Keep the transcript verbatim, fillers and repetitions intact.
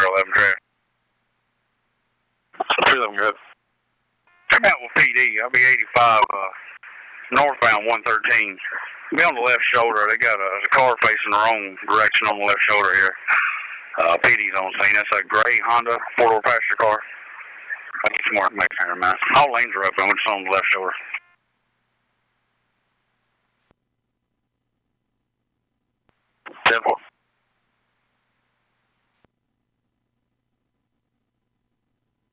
zero eleven traffic. three eleven good. Come out with P D. I'll be eighty-five, uh, northbound one thirteen. Be on the left shoulder. They got a, a car facing the wrong direction on the left shoulder here. Uh, P D's on scene. That's a gray Honda four-door passenger car. I'll get some more information here, man. All lanes are open. We're just on the left shoulder.